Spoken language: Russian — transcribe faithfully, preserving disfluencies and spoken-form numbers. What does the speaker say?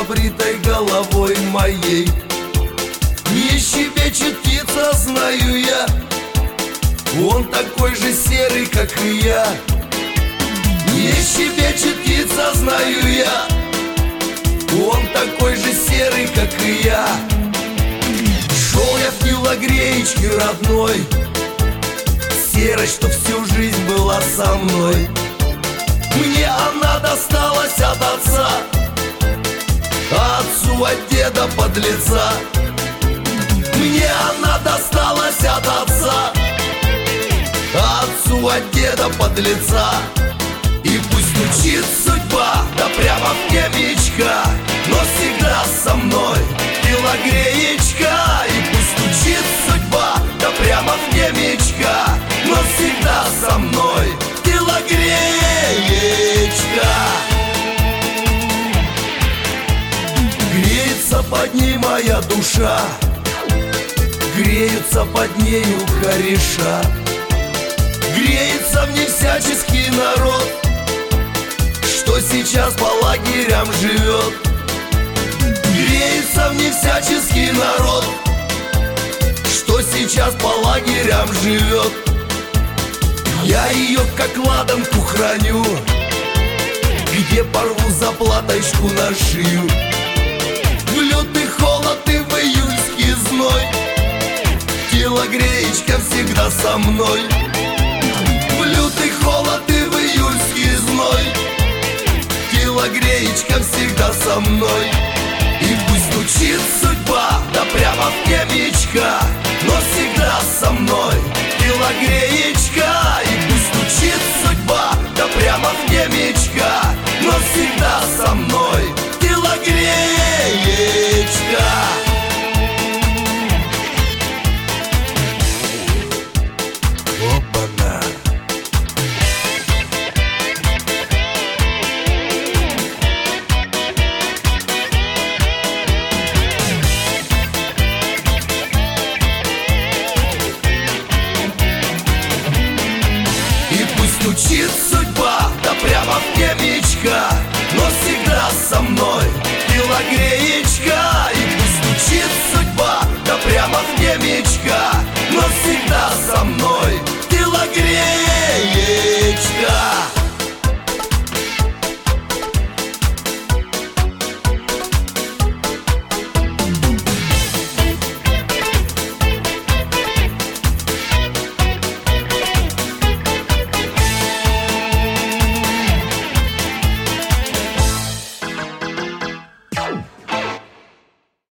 побритой головой моей. Не щебечет птица, знаю я, он такой же серый, как и я. Не щебечет птица, знаю я, он такой же серый, как и я. Шел я в телогреечке родной, серой, что всю жизнь была со мной. Мне она досталась от отца, а отцу от деда подлеца. Мне она досталась от отца, а отцу от деда подлеца. И пусть стучит судьба, да прямо в темечко, но всегда со мной телогреечка. И пусть стучит судьба, да прямо в темечко, но всегда со мной телогреечка. Греется под ней моя душа, греются под нею кореша. Греется в ней всяческий народ, что сейчас по лагерям живет. Греется в ней всяческий народ, что сейчас по лагерям живет. Я ее как ладанку храню, где порву заплаточку на шию. В лютый холод и в июльский зной телогреечка всегда со мной. В лютый холод и в июльский зной телогреечка всегда со мной. И пусть стучит судьба, да прямо в темечко, но всегда со мной телогреечка. И пусть стучит судьба, да прямо в темечко, но всегда со мной телогреечка.